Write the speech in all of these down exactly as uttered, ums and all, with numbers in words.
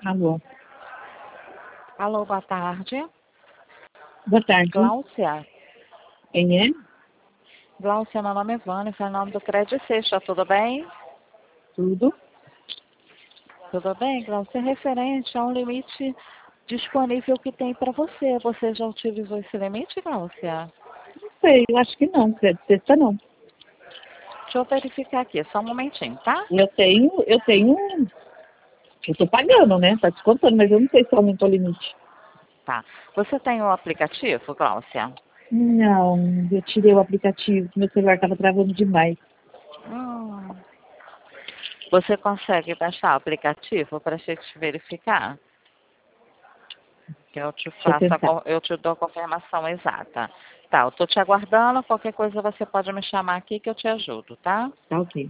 Alô, Alô, boa tarde. boa tarde. Gláucia. Quem é? Gláucia, meu nome é Vânia, é o nome do Crédito Sexta, tudo bem? Tudo? Tudo bem, Gláucia? É referente a um limite disponível que tem para você. Você já utilizou esse limite, Gláucia? Não sei, eu acho que não, crédito sexta não. Deixa eu verificar aqui, só um momentinho, tá? Eu tenho, eu tenho, eu tô pagando, né? Tá descontando, mas eu não sei se aumentou o limite. Tá. Você tem o aplicativo, Gláucia? Não, eu tirei o aplicativo, meu celular tava travando demais. Hum. Você consegue baixar o aplicativo para a gente verificar? Que eu te Deixa eu faço, a tentar. co- eu te dou a confirmação exata. Tá, eu tô te aguardando, qualquer coisa você pode me chamar aqui que eu te ajudo, tá? Tá ok.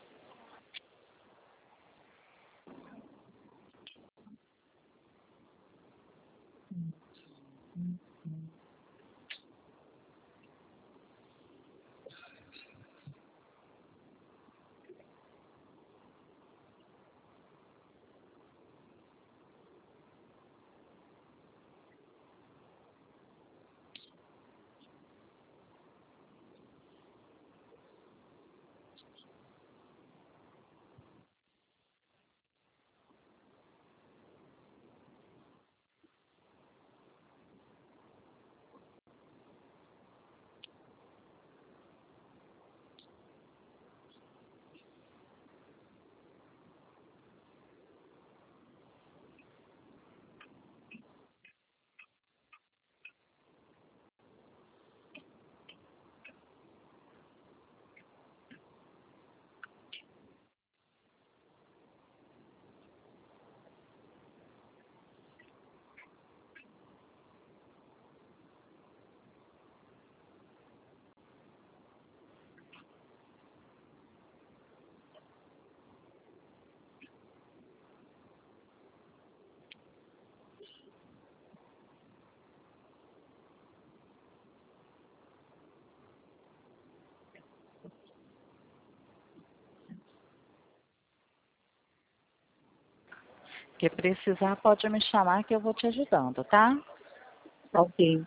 Que precisar pode me chamar que eu vou te ajudando, tá? Tá ok.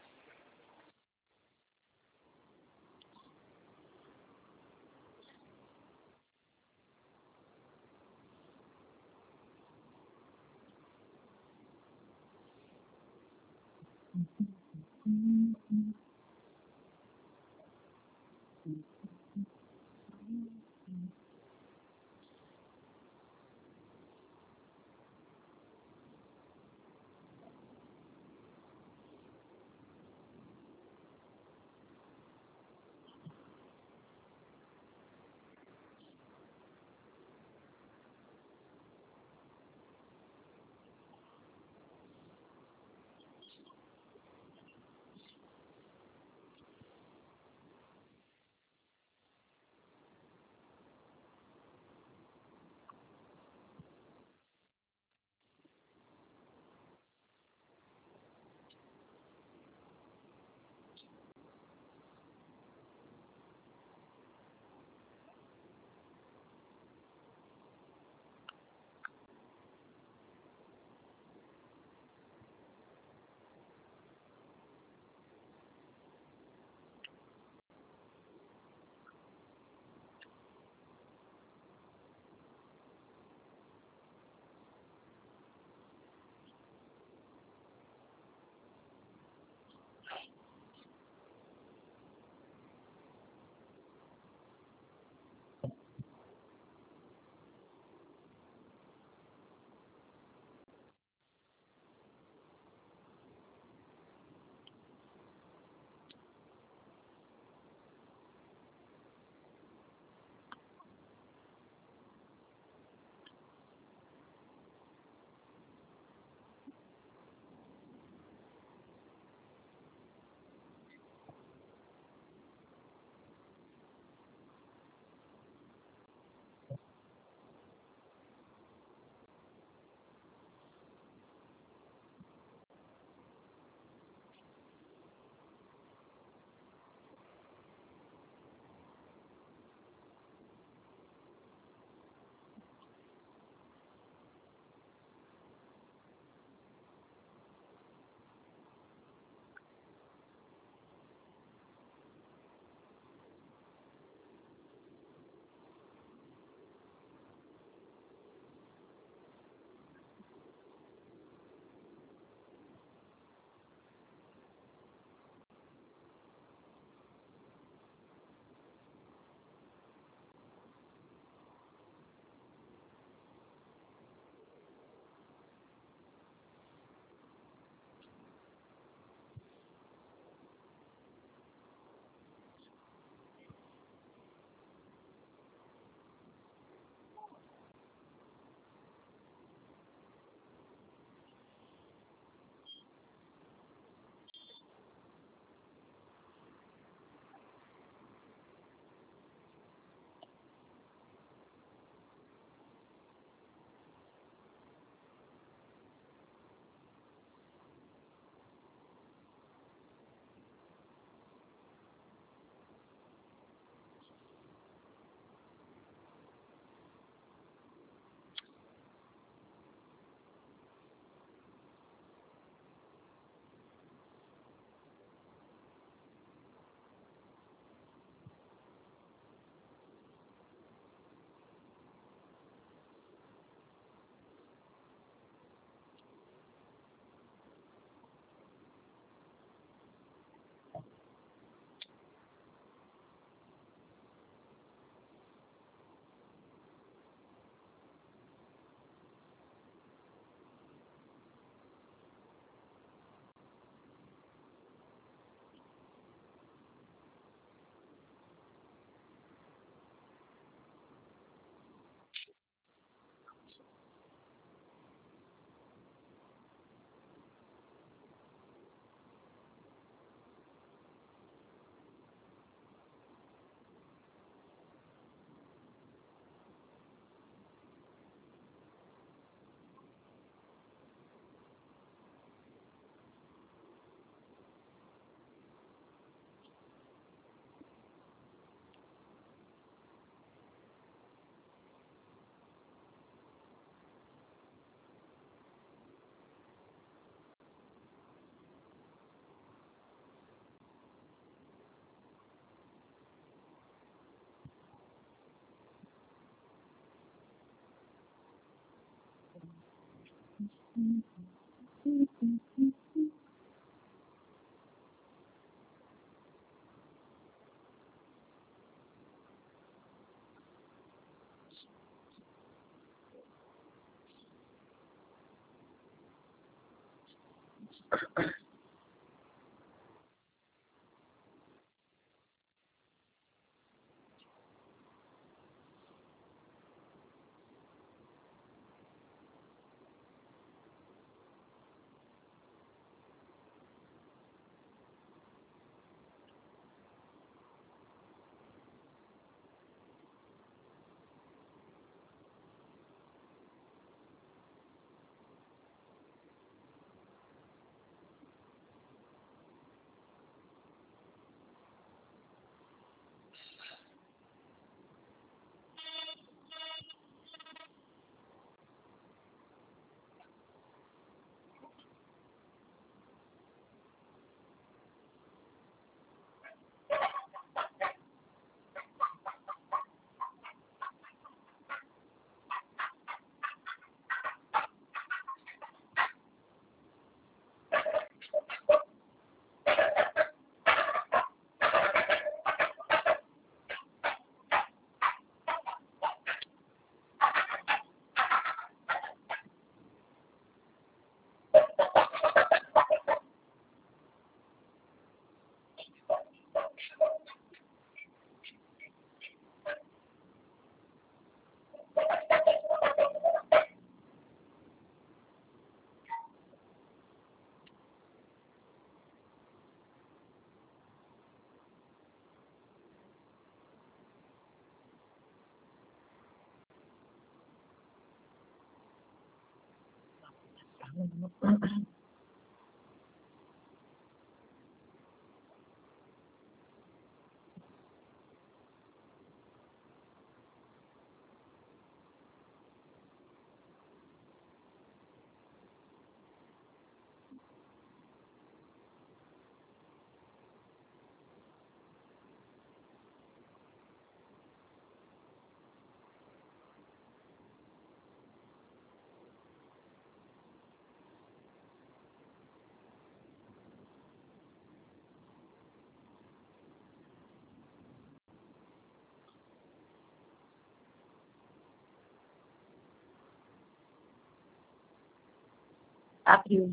Abriu.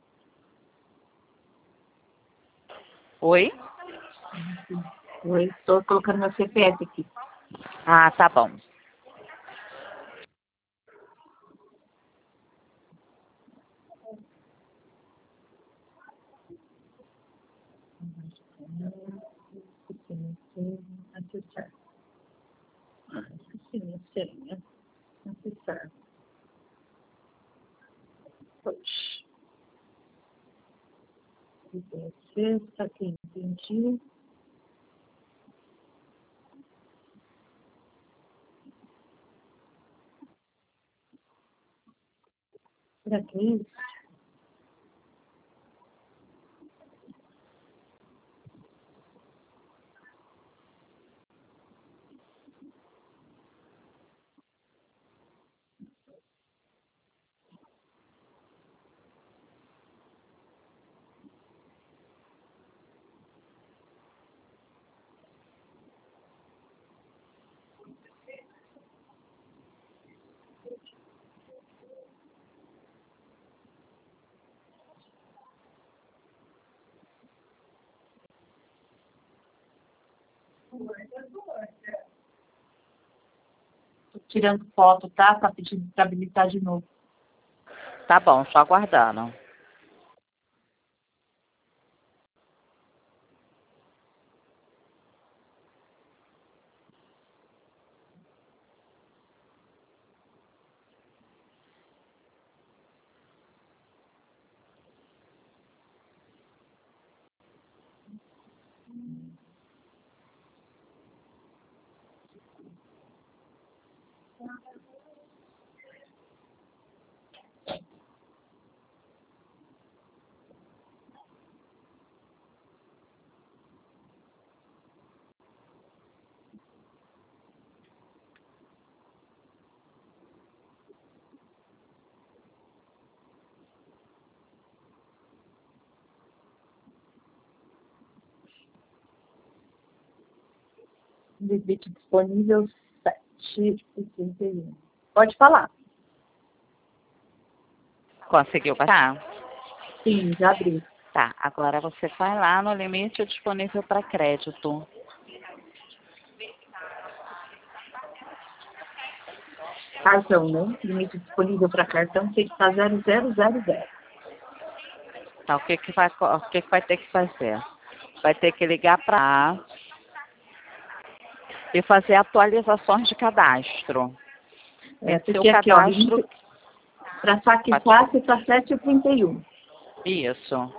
Oi? Oi, estou colocando meu C P F aqui. Ah, tá bom. Acessar. Esqueci minha senha. Acessar. Push. Está aqui, entendi. Será que é isso? Estou tirando foto, tá? Está pedindo para habilitar de novo. Tá bom, só aguardando. limite disponível sete e trinta e um. Pode falar. Conseguiu baixar? Sim, já abri. Tá, agora você vai lá no limite disponível para crédito. Cartão, né? Limite disponível para cartão tem que estar zero zero zero zero. Tá, o que que vai, o que que vai ter que fazer? Vai ter que ligar para lá e fazer atualizações de cadastro. É, Esse seu porque aqui, ó, cadastro... para saque fácil está sete e trinta e um. Isso.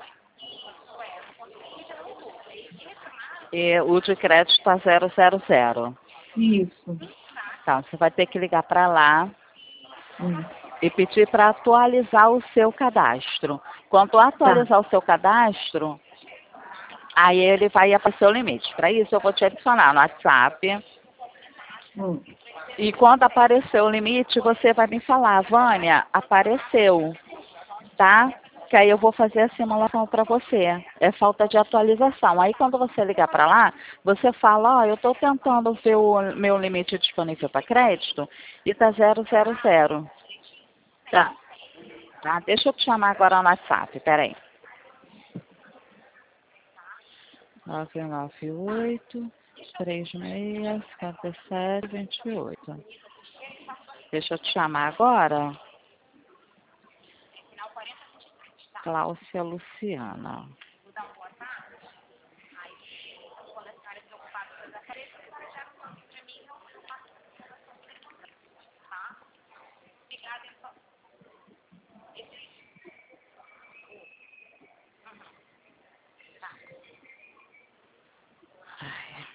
E o de crédito está zero zero zero. Isso. Então, você vai ter que ligar para lá Hum. e pedir para atualizar o seu cadastro. Quando atualizar Tá. o seu cadastro, aí ele vai aparecer o limite. Para isso, eu vou te adicionar no WhatsApp. Hum. E quando aparecer o limite, você vai me falar, Vânia, apareceu, tá? Que aí eu vou fazer a simulação para você. É falta de atualização. Aí quando você ligar para lá, você fala, ó, oh, eu estou tentando ver o meu limite disponível para crédito e está zero zero zero. Tá. Tá? Deixa eu te chamar agora no WhatsApp, peraí. nove nove oito, três seis, cinco sete, dois oito. Deixa eu te chamar agora. Cláudia Luciana. Ai.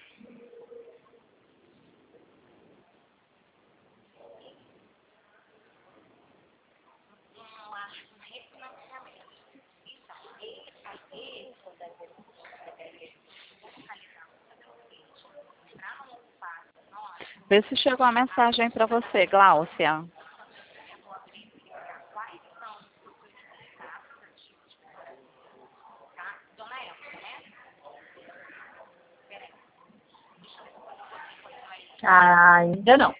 Vê se chegou a mensagem para você, Gláucia. Ah, ainda não.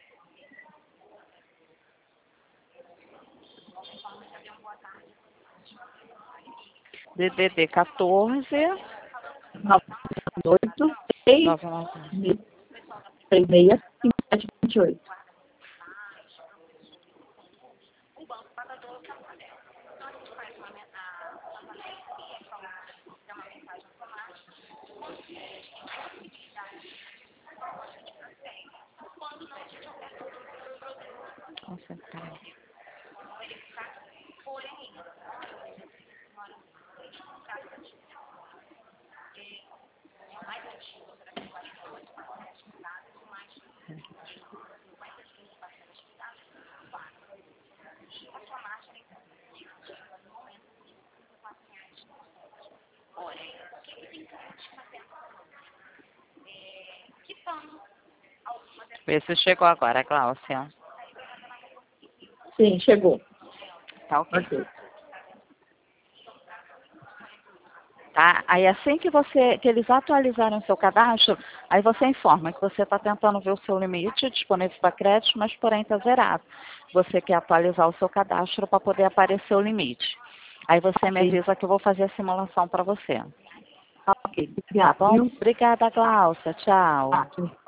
D D D quatorze, nove oito seis nove nove. três seis cinco sete dois oito. Concentrar. Vê se chegou agora, Gláucia. Sim, chegou. Tá ok. Ok. Tá? Aí assim que você, que eles atualizarem o seu cadastro, aí você informa que você está tentando ver o seu limite disponível para crédito, mas porém está zerado. Você quer atualizar o seu cadastro para poder aparecer o limite. Aí você me avisa que eu vou fazer a simulação para você. Ok, Tá obrigada. bom? Viu? Obrigada, Gláucia. Tchau. Ah,